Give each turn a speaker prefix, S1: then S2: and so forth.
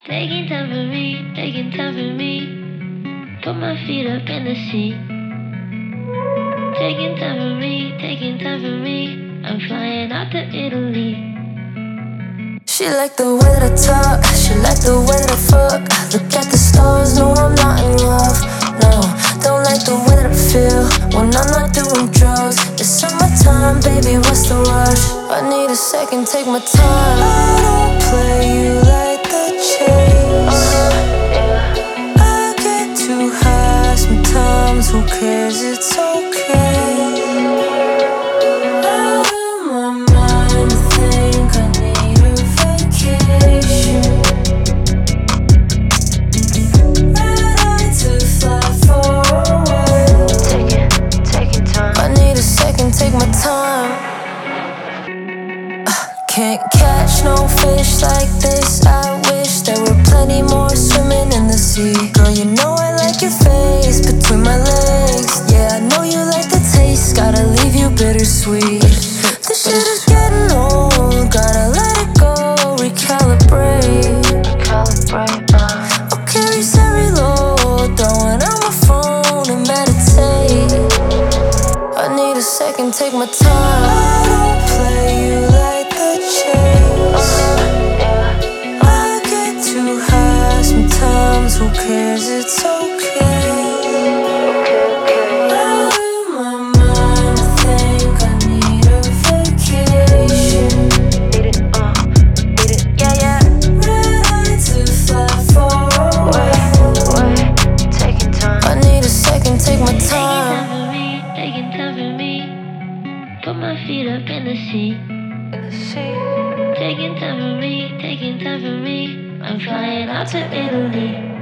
S1: Taking time for me, taking time for me. Put my feet up in the sea. Taking time for me, taking time for me. I'm flying out to Italy.
S2: She like the way that I talk, she like the way that I fuck. Look at the stars, no I'm not in love. No, don't like the way that I feel when I'm not doing drugs. It's summertime, baby, what's the rush? I need a second, take my time. I don't play you like the chase. I get too high sometimes, who cares, it's okay. Out of my mind, I think I need a vacation. Red eye to fly far away. Taking time. I need a second, take my time. Can't catch no fish like this. I wish there were plenty more swimming in the sea. Girl, you know I like your face between my legs. Yeah, I know you like the taste. Gotta leave you bittersweet. This shit is getting old. Gotta let it go. Recalibrate. Okay, reset, reload. Throwing out my phone and meditate. I need a second, take my time. I don't play you like the chase. I get too high sometimes, who cares, it's okay. Out of my mind, I think I need a vacation. Yeah. Red eye to fly far away.
S1: Taking time.
S2: I need a second, take my
S1: Taking
S2: time.
S1: time for me, taking time for me. Put my feet up in the sea. Taking time for me, taking time for me. I'm flying out to Italy.